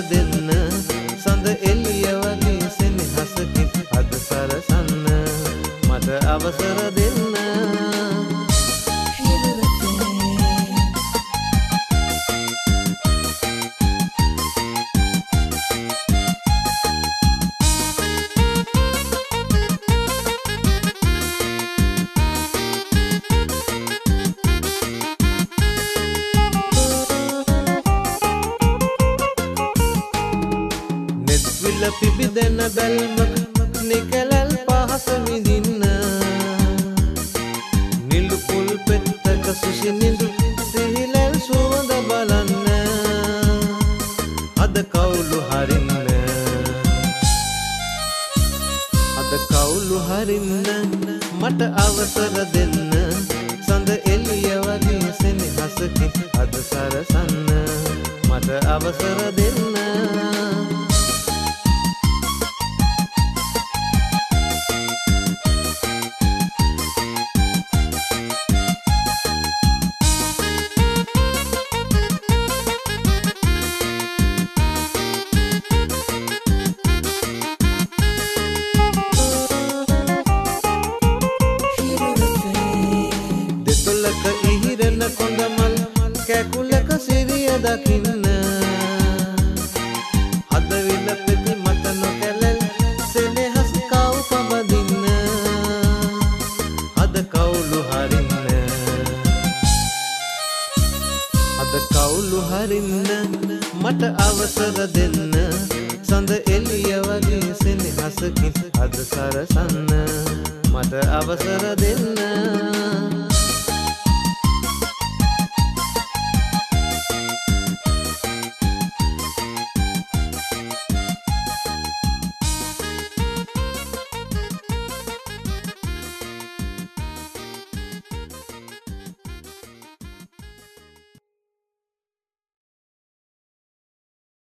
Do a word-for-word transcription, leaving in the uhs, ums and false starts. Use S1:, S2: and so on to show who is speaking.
S1: දෙන්න සඳ එළිය වගේ සෙනෙහසකින් අද සරසන්න මට අවසර දෙන්න විල පිබිදෙන බැල්මක නිකලල් පහස විඳින්න නිලු පුල් පෙත්තක සුසිනිඳු සිහිලල් සුවඳ බලන්න අද කවුළු හරින්න අද කවුළු හරින්න මට අවසර දෙන්න සඳ එළිය වගේ සෙනෙහසකින් අද සරසන්න මට අවසර දෙන්න ඉහිරෙන කොඳමල් කැකුලක සිරිය දකින්න හදවිල පෙති මට නොකැලල් සෙනෙහස් කව් පබදින්න අද කවුළු හරින්න අද කවුළු හරින්න මට අවසර දෙන්න සඳ එළිය වගේ සෙනෙහසකින් අද සරසන්න මට අවසර දෙන්න